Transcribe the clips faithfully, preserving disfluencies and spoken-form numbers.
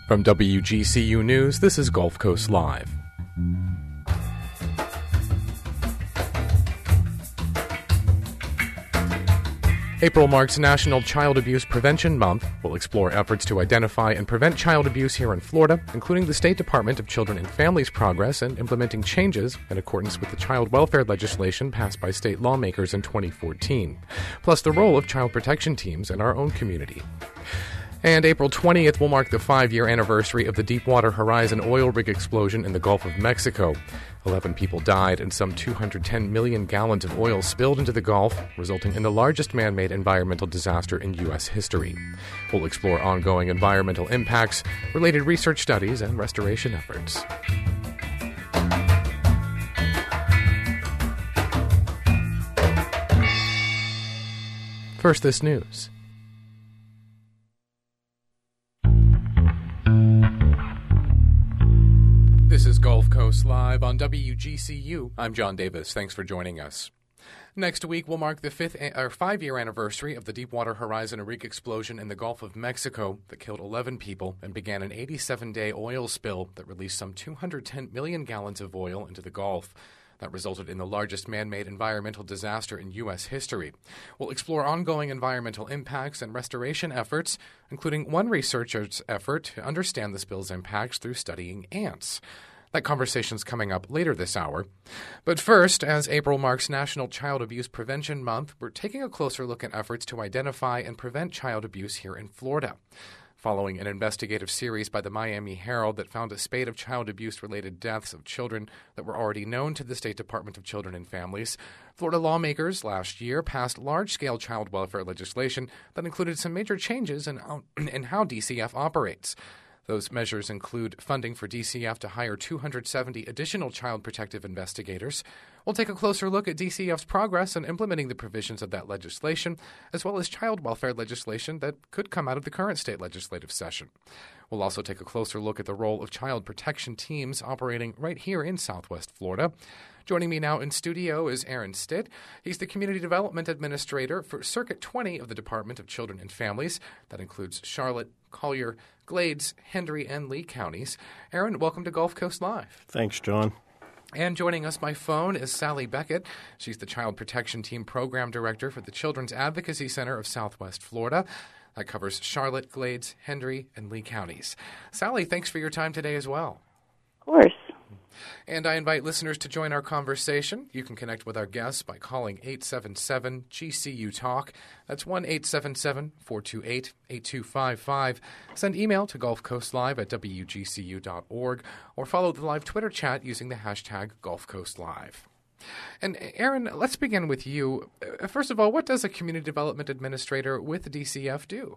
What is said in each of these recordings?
From W G C U News, this is Gulf Coast Live. April marks National Child Abuse Prevention Month. We'll explore efforts to identify and prevent child abuse here in Florida, including the State Department of Children and Families' progress in implementing changes in accordance with the child welfare legislation passed by state lawmakers in twenty fourteen, plus the role of child protection teams in our own community. And April twentieth will mark the five-year anniversary of the Deepwater Horizon oil rig explosion in the Gulf of Mexico. Eleven people died and some two hundred ten million gallons of oil spilled into the Gulf, resulting in the largest man-made environmental disaster in U S history. We'll explore ongoing environmental impacts, related research studies, and restoration efforts. First, this news. This is Gulf Coast Live on W G C U. I'm John Davis. Thanks for joining us. Next week will mark the fifth or five-year anniversary of the Deepwater Horizon rig explosion in the Gulf of Mexico that killed eleven people and began an eighty-seven day oil spill that released some two hundred ten million gallons of oil into the Gulf. That resulted in the largest man-made environmental disaster in U S history. We'll explore ongoing environmental impacts and restoration efforts, including one researcher's effort to understand the spill's impacts through studying ants. That conversation's coming up later this hour. But first, as April marks National Child Abuse Prevention Month, we're taking a closer look at efforts to identify and prevent child abuse here in Florida. Following an investigative series by the Miami Herald that found a spate of child abuse-related deaths of children that were already known to the State Department of Children and Families, Florida lawmakers last year passed large-scale child welfare legislation that included some major changes in how, in how D C F operates. Those measures include funding for D C F to hire two hundred seventy additional child protective investigators. We'll take a closer look at D C F's progress in implementing the provisions of that legislation, as well as child welfare legislation that could come out of the current state legislative session. We'll also take a closer look at the role of child protection teams operating right here in Southwest Florida. Joining me now in studio is Aaron Stitt. He's the Community Development Administrator for Circuit twenty of the Department of Children and Families. That includes Charlotte, Collier, Glades, Hendry, and Lee counties. Aaron, welcome to Gulf Coast Live. Thanks, John. And joining us by phone is Sally Beckett. She's the Child Protection Team Program Director for the Children's Advocacy Center of Southwest Florida. That covers Charlotte, Glades, Hendry, and Lee counties. Sally, thanks for your time today as well. Of course. And I invite listeners to join our conversation. You can connect with our guests by calling eight seven seven G C U Talk. That's one eight seven seven, four two eight, eight two five five. Send email to gulfcoastlive at w g c u dot org or follow the live Twitter chat using the hashtag GulfCoastLive. And Aaron, let's begin with you. First of all, what does a Community Development Administrator with D C F do?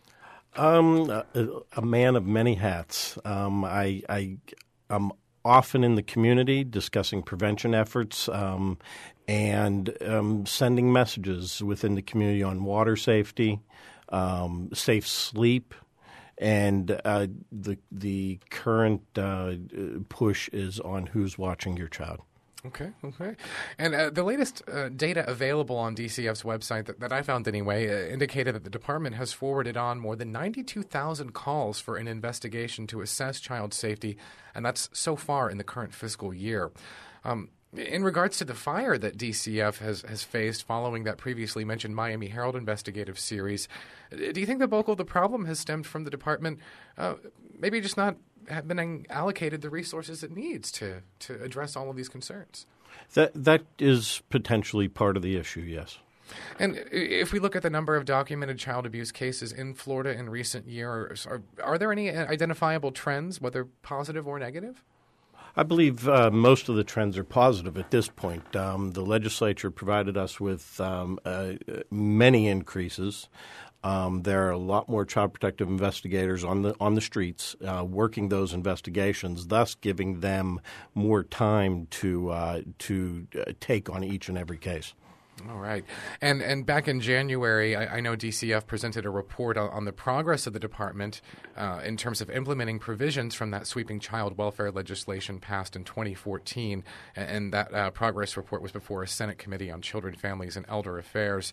Um, a, a man of many hats. Um, I, I, I'm often in the community discussing prevention efforts um, and um, sending messages within the community on water safety, um, safe sleep, and uh, the the current uh, push is on who's watching your child. Okay, okay. And uh, the latest uh, data available on D C F's website that, that I found anyway uh, indicated that the department has forwarded on more than ninety-two thousand calls for an investigation to assess child safety, and that's so far in the current fiscal year. Um, in regards to the fire that D C F has, has faced following that previously mentioned Miami Herald investigative series, do you think the bulk of the problem has stemmed from the department uh, maybe just not have been allocated the resources it needs to, to address all of these concerns? That that is potentially part of the issue, yes. And if we look at the number of documented child abuse cases in Florida in recent years, are, are there any identifiable trends, whether positive or negative? I believe uh, most of the trends are positive at this point. Um, the legislature provided us with um, uh, many increases. Um, there are a lot more child protective investigators on the on the streets uh, working those investigations, thus giving them more time to uh, to uh, take on each and every case. All right. And and back in January, I, I know D C F presented a report on, on the progress of the department uh, in terms of implementing provisions from that sweeping child welfare legislation passed in twenty fourteen. And, and that uh, progress report was before a Senate Committee on Children, Families, and Elder Affairs.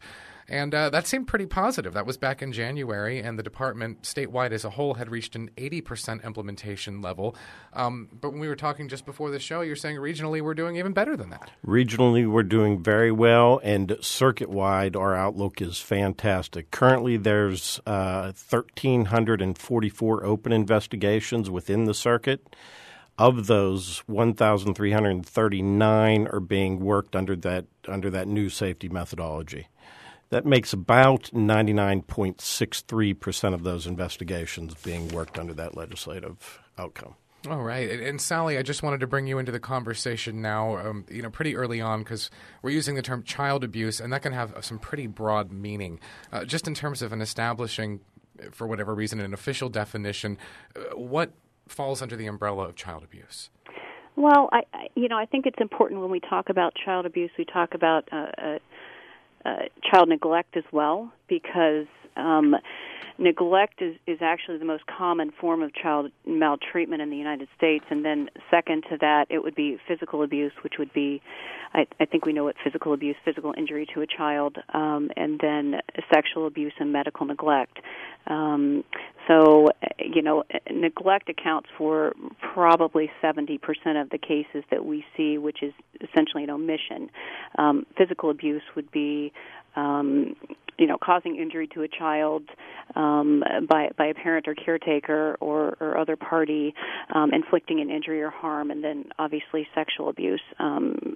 And uh, that seemed pretty positive. That was back in January, and the department statewide as a whole had reached an eighty percent implementation level. Um, but when we were talking just before the show, you're saying regionally we're doing even better than that. Regionally, we're doing very well, and circuit-wide, our outlook is fantastic. Currently, there's uh, one thousand three hundred forty-four open investigations within the circuit. Of those, one thousand three hundred thirty-nine are being worked under that under that new safety methodology. That makes about ninety-nine point six three percent of those investigations being worked under that legislative outcome. All right. And, and Sally, I just wanted to bring you into the conversation now, um, you know, pretty early on, because we're using the term child abuse, and that can have some pretty broad meaning. Uh, just in terms of an establishing, for whatever reason, an official definition, uh, what falls under the umbrella of child abuse? Well, I, I, you know, I think it's important when we talk about child abuse, we talk about uh, uh, uh, child neglect as well, because um, neglect is, is actually the most common form of child maltreatment in the United States. And then second to that, it would be physical abuse, which would be, I, I think we know what physical abuse, physical injury to a child, um, and then sexual abuse and medical neglect. Um, so, you know, neglect accounts for probably seventy percent of the cases that we see, which is essentially an omission. Um, physical abuse would be, um, you know, causing injury to a child um, by by a parent or caretaker or, or other party, um, inflicting an injury or harm, and then obviously sexual abuse, um,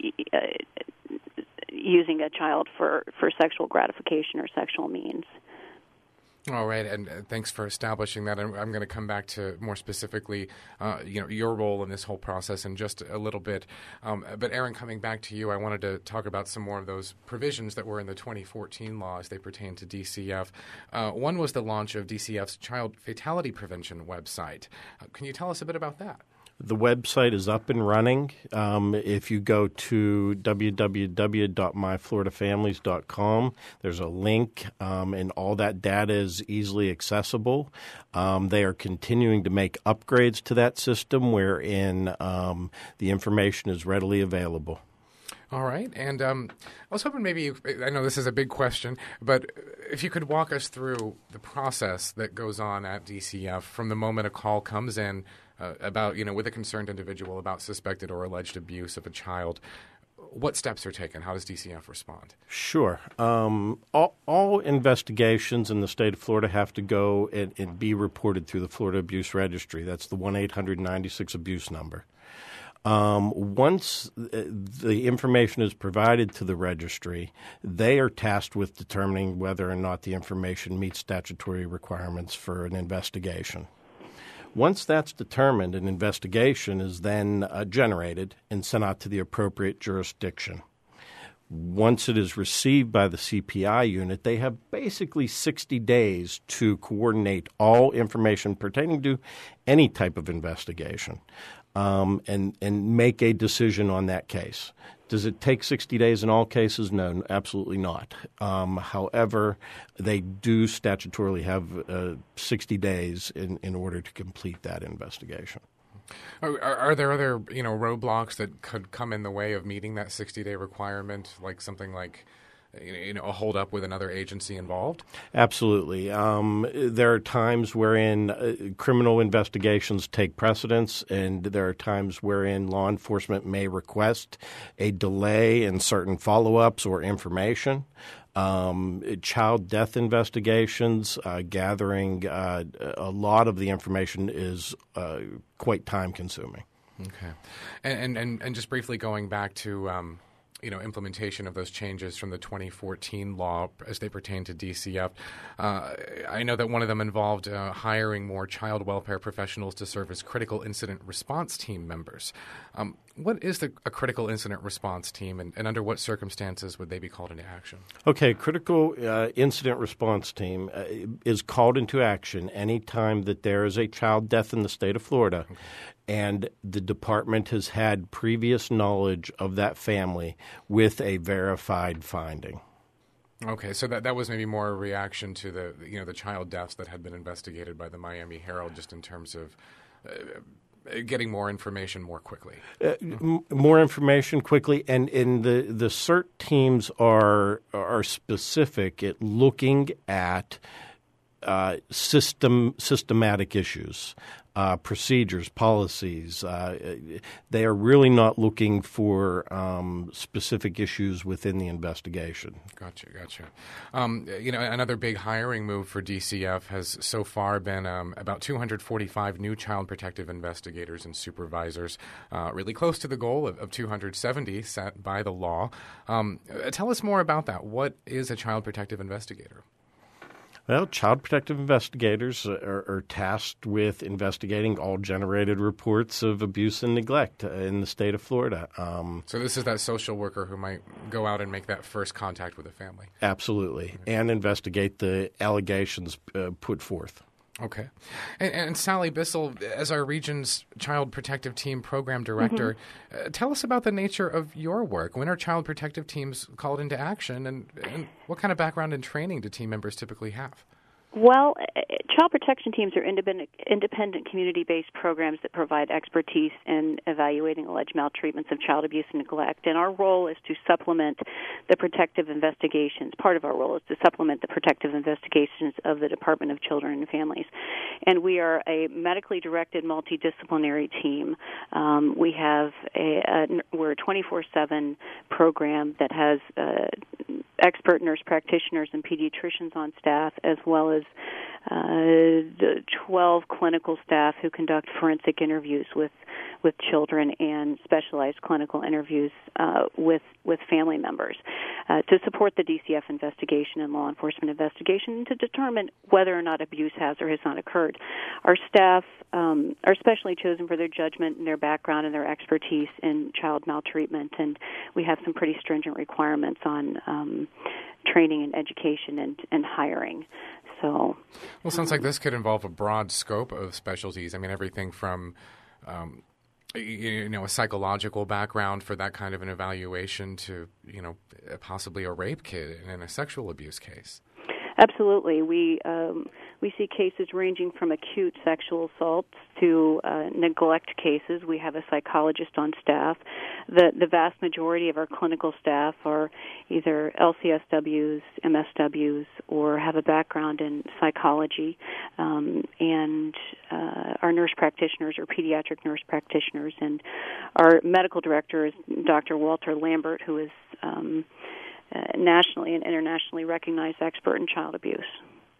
using a child for, for sexual gratification or sexual means. All right, and uh, thanks for establishing that. I'm, I'm going to come back to more specifically, uh, you know, your role in this whole process in just a little bit. Um, but Aaron, coming back to you, I wanted to talk about some more of those provisions that were in the twenty fourteen law as they pertain to D C F. Uh, one was the launch of D C F's Child Fatality Prevention website. Uh, can you tell us a bit about that? The website is up and running. Um, if you go to w w w dot my florida families dot com, there's a link, um, and all that data is easily accessible. Um, they are continuing to make upgrades to that system wherein um, the information is readily available. All right. And um, I was hoping maybe, you, I know this is a big question, but if you could walk us through the process that goes on at D C F from the moment a call comes in uh, about, you know, with a concerned individual about suspected or alleged abuse of a child. What steps are taken? How does D C F respond? Sure. Um, all, all investigations in the state of Florida have to go and, and be reported through the Florida Abuse Registry. That's the one eight hundred ninety-six abuse number. Um, once the information is provided to the registry, they are tasked with determining whether or not the information meets statutory requirements for an investigation. Once that's determined, an investigation is then uh, generated and sent out to the appropriate jurisdiction. Once it is received by the C P I unit, they have basically sixty days to coordinate all information pertaining to any type of investigation. Um, and, and make a decision on that case. Does it take sixty days in all cases? No, absolutely not. Um, however, they do statutorily have uh, sixty days in, in order to complete that investigation. Are, are there other, you know, roadblocks that could come in the way of meeting that sixty-day requirement, like something like, you know, a holdup with another agency involved? Absolutely. Um, there are times wherein uh, criminal investigations take precedence, and there are times wherein law enforcement may request a delay in certain follow-ups or information. Um, child death investigations, uh, gathering uh, a lot of the information is uh, quite time-consuming. Okay. And, and, and just briefly going back to um, – you know, implementation of those changes from the twenty fourteen law as they pertain to D C F. Uh, I know that one of them involved uh, hiring more child welfare professionals to serve as critical incident response team members. Um, what is the, a critical incident response team, and, and under what circumstances would they be called into action? Okay, critical uh, incident response team uh, is called into action anytime that there is a child death in the state of Florida. Okay. And the department has had previous knowledge of that family with a verified finding. Okay, so that that was maybe more a reaction to the you know the child deaths that had been investigated by the Miami Herald, just in terms of uh, getting more information more quickly. Uh, m- more information quickly, and, and the, the CERT teams are are specific at looking at uh, system systematic issues, uh, procedures, policies. Uh, they are really not looking for um, specific issues within the investigation. Gotcha, gotcha. Um, you know, another big hiring move for D C F has so far been um, about two hundred forty-five new child protective investigators and supervisors, uh, really close to the goal of, of two hundred seventy set by the law. Um, tell us more about that. What is a child protective investigator? Well, child protective investigators are, are tasked with investigating all generated reports of abuse and neglect in the state of Florida. Um, so this is that social worker who might go out and make that first contact with a family. Absolutely, and investigate the allegations uh, put forth. Okay. And, and Sally Bissell, as our region's Child Protective Team Program Director, mm-hmm. uh, tell us about the nature of your work. When are child protective teams called into action, and, and what kind of background and training do team members typically have? Well, child protection teams are independent, independent community-based programs that provide expertise in evaluating alleged maltreatments of child abuse and neglect. And our role is to supplement the protective investigations. Part of our role is to supplement the protective investigations of the Department of Children and Families. And we are a medically directed multidisciplinary team. Um, we have a, a we're a twenty-four seven program that has uh, expert nurse practitioners and pediatricians on staff, as well as uh, twelve clinical staff who conduct forensic interviews with, with children and specialized clinical interviews uh, with with family members uh, to support the D C F investigation and law enforcement investigation to determine whether or not abuse has or has not occurred. Our staff um, are specially chosen for their judgment and their background and their expertise in child maltreatment, and we have some pretty stringent requirements on um, training and education and, and hiring. So, well, it sounds um, like this could involve a broad scope of specialties. I mean, everything from um, you know, a psychological background for that kind of an evaluation to, you know, possibly a rape kit in a sexual abuse case. Absolutely. We um, we see cases ranging from acute sexual assaults to uh, neglect cases. We have a psychologist on staff. The the vast majority of our clinical staff are either L C S Ws, M S Ws, or have a background in psychology. Um, and uh, our nurse practitioners are pediatric nurse practitioners. And our medical director is Doctor Walter Lambert, who is um, Uh, nationally and internationally recognized expert in child abuse.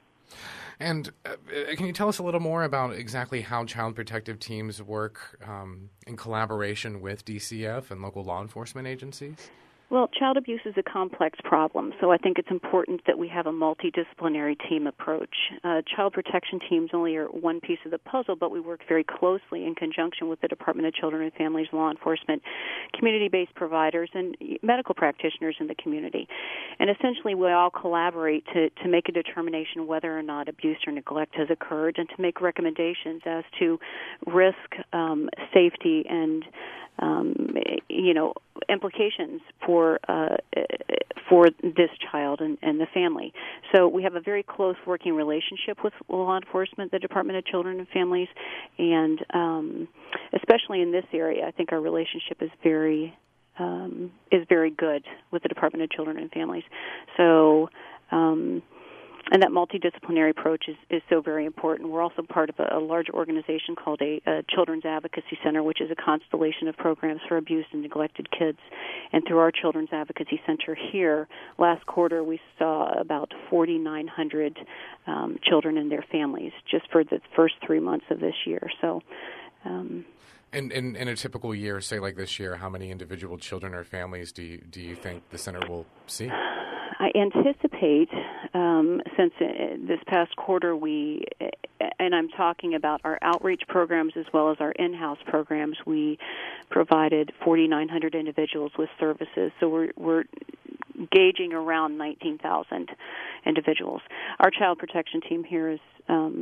And uh, can you tell us a little more about exactly how child protective teams work um, in collaboration with D C F and local law enforcement agencies? Well, child abuse is a complex problem, so I think it's important that we have a multidisciplinary team approach. Uh, child protection teams only are one piece of the puzzle, but we work very closely in conjunction with the Department of Children and Families, law enforcement, community-based providers, and medical practitioners in the community. And essentially, we all collaborate to, to make a determination whether or not abuse or neglect has occurred and to make recommendations as to risk, um, safety, and Um, you know, implications for uh, for this child and, and the family. So we have a very close working relationship with law enforcement, the Department of Children and Families, and um, especially in this area, I think our relationship is very um, is very good with the Department of Children and Families. So. Um, And that multidisciplinary approach is, is so very important. We're also part of a, a large organization called a, a Children's Advocacy Center, which is a constellation of programs for abused and neglected kids. And through our Children's Advocacy Center here, last quarter we saw about forty-nine hundred um, children and their families just for the first three months of this year. So. Um, In, in, in a typical year, say like this year, how many individual children or families do you, do you think the center will see? I anticipate, um, since this past quarter we, and I'm talking about our outreach programs as well as our in-house programs, we provided forty-nine hundred individuals with services. So we're, we're gauging around nineteen thousand individuals. Our child protection team here is um,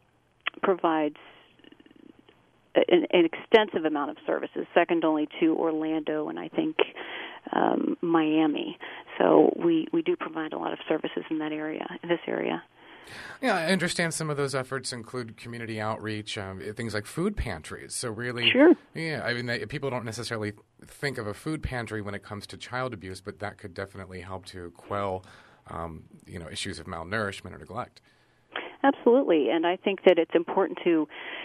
provides An, an extensive amount of services, second only to Orlando and I think um, Miami. So we, we do provide a lot of services in that area, in this area. Yeah, I understand some of those efforts include community outreach, um, things like food pantries. So really, sure. yeah, I mean, they, people don't necessarily think of a food pantry when it comes to child abuse, but that could definitely help to quell, um, you know, issues of malnourishment or neglect. Absolutely, and I think that it's important to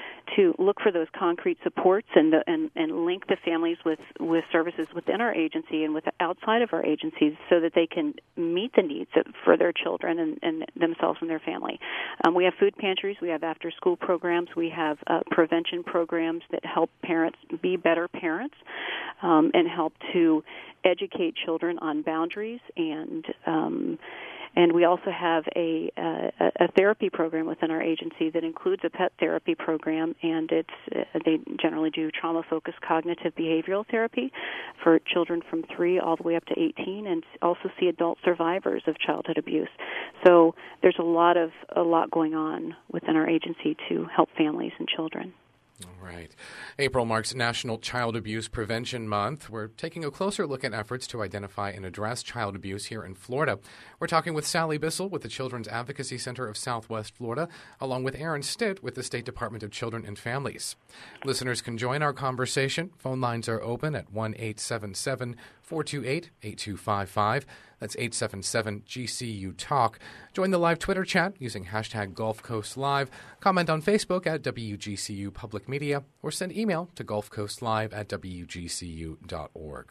to look for those concrete supports and the, and, and link the families with, with services within our agency and with outside of our agencies so that they can meet the needs of, for their children and, and themselves and their family. Um, we have food pantries, we have after-school programs, we have uh, prevention programs that help parents be better parents um, and help to educate children on boundaries and um, And we also have a, uh, a therapy program within our agency that includes a pet therapy program, and it's uh, they generally do trauma-focused cognitive behavioral therapy for children from three all the way up to eighteen, and also see adult survivors of childhood abuse. So there's a lot of a lot going on within our agency to help families and children. All right. April marks National Child Abuse Prevention Month. We're taking a closer look at efforts to identify and address child abuse here in Florida. We're talking with Sally Bissell with the Children's Advocacy Center of Southwest Florida, along with Aaron Stitt with the State Department of Children and Families. Listeners can join our conversation. Phone lines are open at one eight seven seven, four two eight, eight two five five. That's eight seven seven G C U Talk. Join the live Twitter chat using hashtag Gulf Coast Live. Comment on Facebook at W G C U Public Media, or send email to gulfcoastlive at w g c u dot org.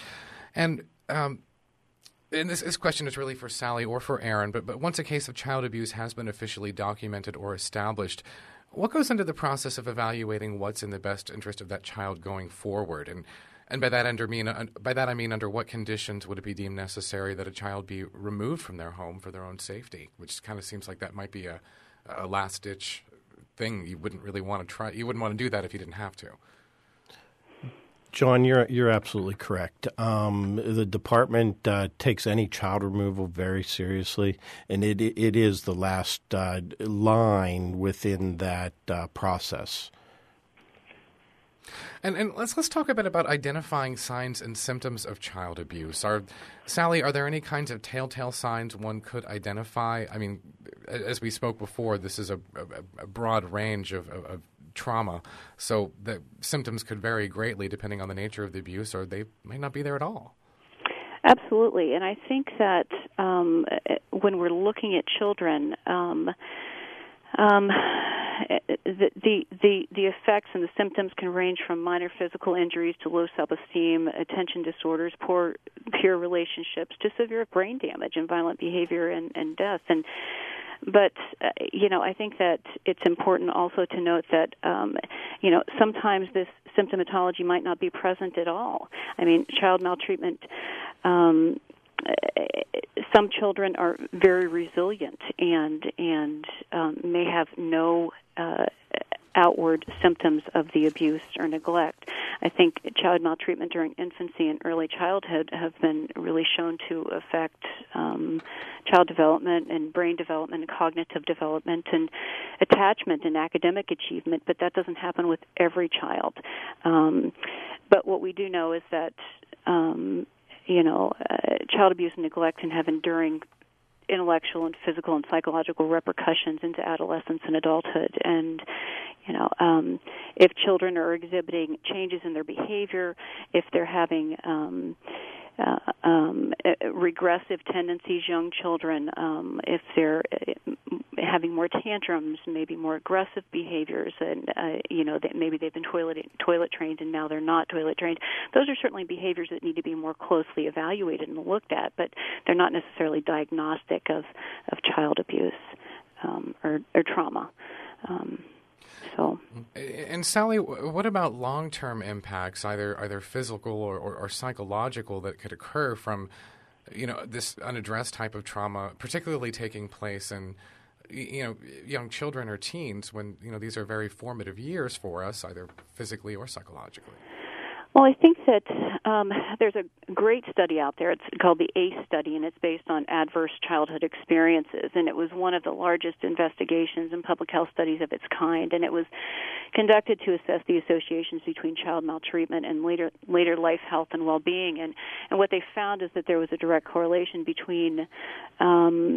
And um, and this, this question is really for Sally or for Aaron, but, but once a case of child abuse has been officially documented or established, what goes into the process of evaluating what's in the best interest of that child going forward? And And by that, under mean, uh, by that I mean under what conditions would it be deemed necessary that a child be removed from their home for their own safety? Which kind of seems like that might be a, a last-ditch thing. You wouldn't really want to try. You wouldn't want to do that if you didn't have to. John, you're you're absolutely correct. Um, the department uh, takes any child removal very seriously, and it it is the last uh, line within that uh, process. And, and let's let's talk a bit about identifying signs and symptoms of child abuse. Are, Sally, are there any kinds of telltale signs one could identify? I mean, as we spoke before, this is a, a, a broad range of, of, of trauma, so the symptoms could vary greatly depending on the nature of the abuse, or they may not be there at all. Absolutely, and I think that um, when we're looking at children, um, um, the, the the the effects and the symptoms can range from minor physical injuries to low self-esteem, attention disorders, poor peer relationships, to severe brain damage and violent behavior and, and death. And But, uh, you know, I think that it's important also to note that, um, you know, sometimes this symptomatology might not be present at all. I mean, child maltreatment, um, some children are very resilient and and um, may have no uh, outward symptoms of the abuse or neglect. I think child maltreatment during infancy and early childhood have been really shown to affect um, child development and brain development and cognitive development and attachment and academic achievement, but that doesn't happen with every child. Um, but what we do know is that, um, you know, uh, child abuse and neglect can have enduring intellectual and physical and psychological repercussions into adolescence and adulthood. And, you know, um, if children are exhibiting changes in their behavior, if they're having um, uh, um, regressive tendencies, young children, um, if they're having more tantrums, maybe more aggressive behaviors, and, uh, you know, that maybe they've been toilet, toilet trained and now they're not toilet trained, those are certainly behaviors that need to be more closely evaluated and looked at, but they're not necessarily diagnostic of, of child abuse um, or, or trauma. Um, So. And Sally, what about long-term impacts, either either physical or, or, or psychological, that could occur from, you know, this unaddressed type of trauma, particularly taking place in, you know, young children or teens when, you know, these are very formative years for us, either physically or psychologically? Well, I think that um, there's a great study out there. It's called the A C E study, and it's based on adverse childhood experiences. And it was one of the largest investigations and public health studies of its kind. And it was conducted to assess the associations between child maltreatment and later later life health and well-being. And, and what they found is that there was a direct correlation between um,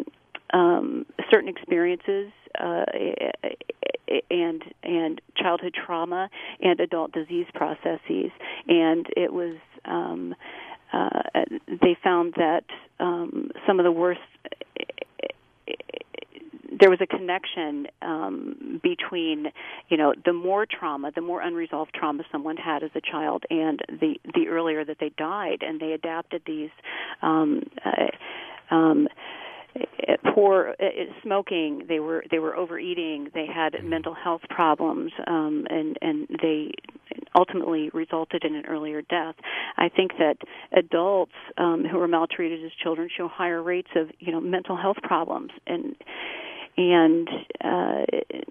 um, certain experiences uh, and and childhood trauma and adult disease processes, and it was um, uh, they found that um, some of the worst. There was a connection um, between, you know, the more trauma, the more unresolved trauma someone had as a child, and the the earlier that they died, and they adapted these. Um, uh, um, Poor uh, smoking. They were they were overeating. They had mental health problems, um, and and they ultimately resulted in an earlier death. I think that adults um, who are maltreated as children show higher rates of you know mental health problems and and uh,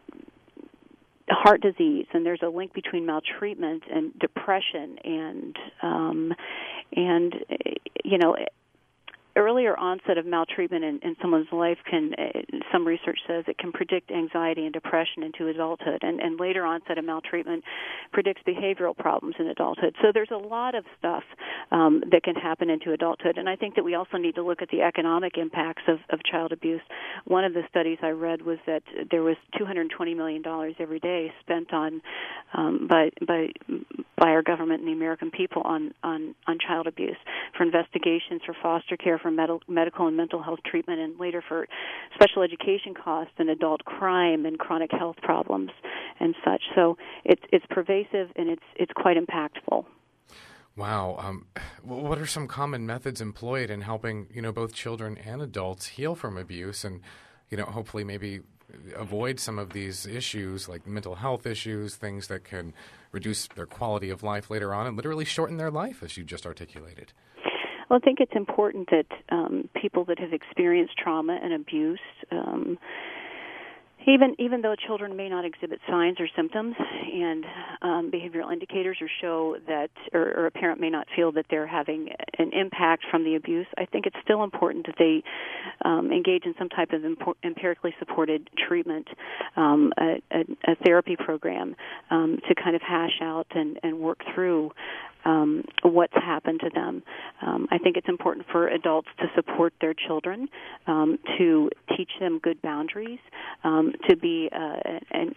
heart disease. And there's a link between maltreatment and depression and um, and you know. Earlier onset of maltreatment in, in someone's life can, uh, some research says it can predict anxiety and depression into adulthood, and, and later onset of maltreatment predicts behavioral problems in adulthood. So there's a lot of stuff um, that can happen into adulthood, and I think that we also need to look at the economic impacts of, of child abuse. One of the studies I read was that there was two hundred twenty million dollars every day spent on um, by by by our government and the American people on, on, on child abuse, for investigations, for foster care, for med- medical and mental health treatment, and later for special education costs and adult crime and chronic health problems and such. So it's it's pervasive and it's it's quite impactful. Wow. Um, what are some common methods employed in helping you know both children and adults heal from abuse and you know hopefully maybe avoid some of these issues like mental health issues, things that can reduce their quality of life later on and literally shorten their life, as you just articulated? Well, I think it's important that um, people that have experienced trauma and abuse, um, even even though children may not exhibit signs or symptoms and um, behavioral indicators or show that, or, or a parent may not feel that they're having an impact from the abuse, I think it's still important that they um, engage in some type of empor- empirically supported treatment, um, a, a, a therapy program um, to kind of hash out and, and work through Um, what's happened to them. Um, I think it's important for adults to support their children, um, to teach them good boundaries, um, to be uh, and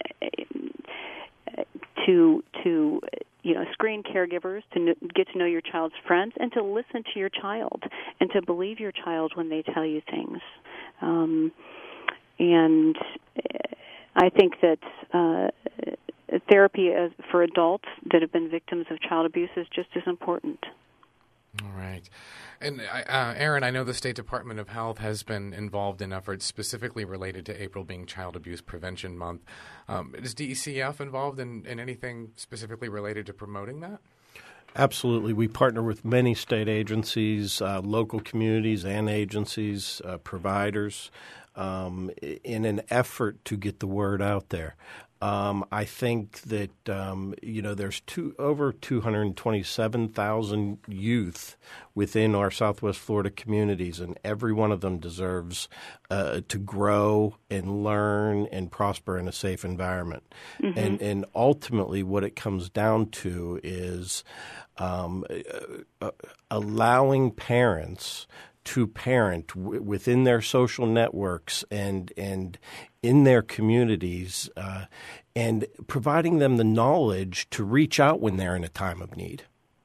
uh, to to you know screen caregivers, to kn- get to know your child's friends, and to listen to your child, and to believe your child when they tell you things. Um, and I think that. Uh, Therapy as, for adults that have been victims of child abuse is just as important. All right. And, uh, Erin, I know the State Department of Health has been involved in efforts specifically related to April being Child Abuse Prevention Month. Um, is D E C F involved in, in anything specifically related to promoting that? Absolutely. We partner with many state agencies, uh, local communities and agencies, uh, providers, um, in an effort to get the word out there. Um, I think that um, you know there's two, over two hundred twenty-seven thousand youth within our Southwest Florida communities, and every one of them deserves uh, to grow and learn and prosper in a safe environment. Mm-hmm. And and ultimately, what it comes down to is um, uh, uh, allowing parents to parent w- within their social networks and and in their communities, uh, and providing them the knowledge to reach out when they're in a time of need.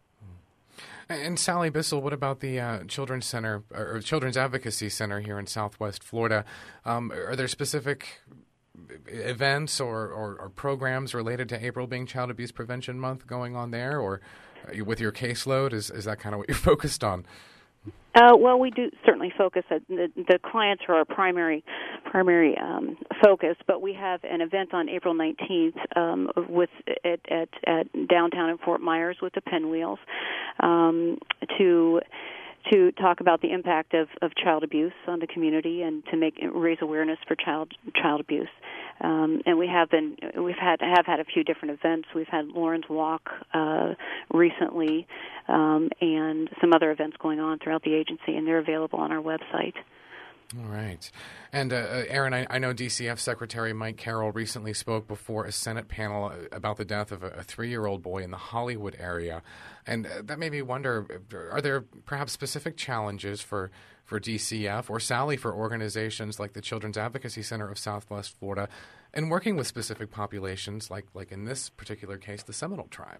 And Sally Bissell, what about the uh, Children's Center or Children's Advocacy Center here in Southwest Florida? Um, are there specific events or, or, or programs related to April being Child Abuse Prevention Month going on there, or with your caseload? Is is that kind of what you're focused on? Uh, well, we do certainly focus at the, the clients are our primary primary um, focus, but we have an event on April nineteenth um, with at, at, at downtown in Fort Myers with the Pinwheels um, to to talk about the impact of, of child abuse on the community and to make raise awareness for child child abuse. Um, and we have been we've had have had a few different events. We've had Lauren's Walk uh, recently, um, and some other events going on throughout the agency, and they're available on our website. All right. And, uh, Aaron, I, I know D C F Secretary Mike Carroll recently spoke before a Senate panel about the death of a, a three-year-old boy in the Hollywood area. And uh, that made me wonder, are there perhaps specific challenges for, for D C F or Sally for organizations like the Children's Advocacy Center of Southwest Florida in working with specific populations, like, like in this particular case, the Seminole Tribe?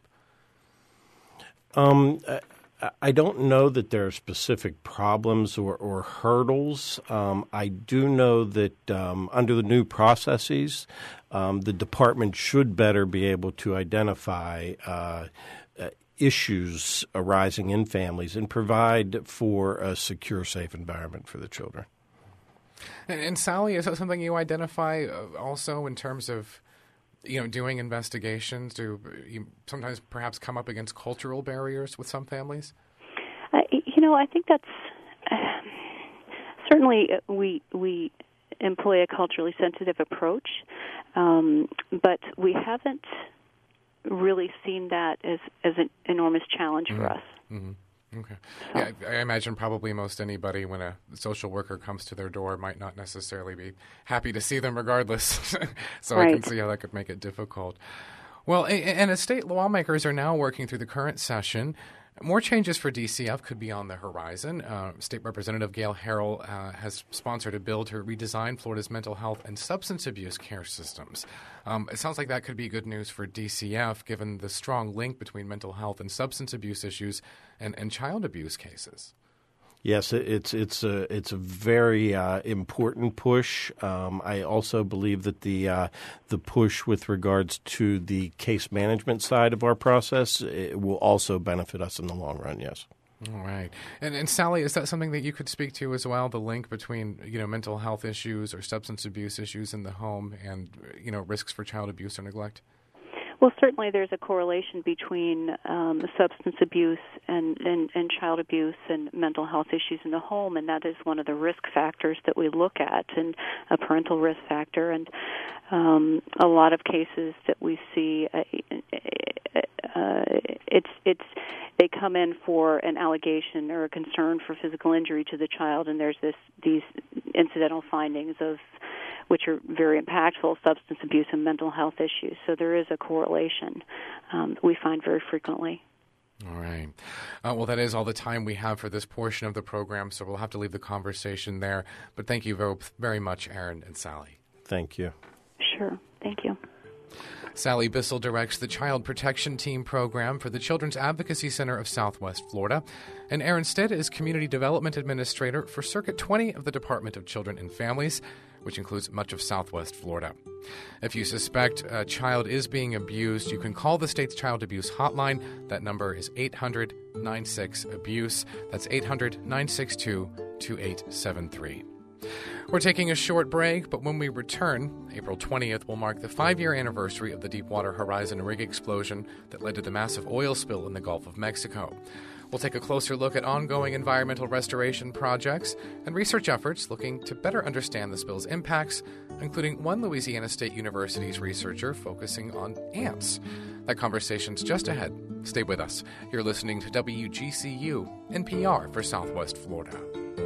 Um. Uh, I don't know that there are specific problems or, or hurdles. Um, I do know that um, under the new processes, um, the department should better be able to identify uh, uh, issues arising in families and provide for a secure, safe environment for the children. And, and Sally, is that something you identify uh, also in terms of you know, doing investigations? Do you sometimes perhaps come up against cultural barriers with some families? Uh, you know, I think that's uh, certainly we we employ a culturally sensitive approach, um, but we haven't really seen that as as an enormous challenge mm-hmm. for us. Mm-hmm. Okay. So. Yeah, I imagine probably most anybody, when a social worker comes to their door, might not necessarily be happy to see them regardless. So right. I can see how that could make it difficult. Well, and as state lawmakers are now working through the current session, more changes for D C F could be on the horizon. Uh, State Representative Gail Harrell uh, has sponsored a bill to redesign Florida's mental health and substance abuse care systems. Um, it sounds like that could be good news for D C F, given the strong link between mental health and substance abuse issues and, and child abuse cases. Yes, it's it's a it's a very uh, important push. Um, I also believe that the uh, the push with regards to the case management side of our process it will also benefit us in the long run. Yes. All right, and and Sally, is that something that you could speak to as well? The link between you know mental health issues or substance abuse issues in the home and you know risks for child abuse or neglect? Well, certainly there's a correlation between um, substance abuse and, and, and child abuse and mental health issues in the home, and that is one of the risk factors that we look at, and a parental risk factor. And um, a lot of cases that we see, uh, uh, it's it's they come in for an allegation or a concern for physical injury to the child, and there's this these incidental findings of which are very impactful, substance abuse and mental health issues. So there is a correlation um, that we find very frequently. All right. Uh, well, that is all the time we have for this portion of the program, so we'll have to leave the conversation there. But thank you very, very much, Aaron and Sally. Thank you. Sure. Thank you. Sally Bissell directs the Child Protection Team program for the Children's Advocacy Center of Southwest Florida, and Aaron Stead is Community Development Administrator for Circuit twenty of the Department of Children and Families, which includes much of Southwest Florida. If you suspect a child is being abused, you can call the state's child abuse hotline. That number is eight hundred, nine six, ABUSE. That's eight hundred, nine six two, two eight seven three. We're taking a short break, but when we return, April twentieth will mark the five-year anniversary of the Deepwater Horizon rig explosion that led to the massive oil spill in the Gulf of Mexico. We'll take a closer look at ongoing environmental restoration projects and research efforts looking to better understand the spill's impacts, including one Louisiana State University's researcher focusing on ants. That conversation's just ahead. Stay with us. You're listening to W G C U, N P R for Southwest Florida.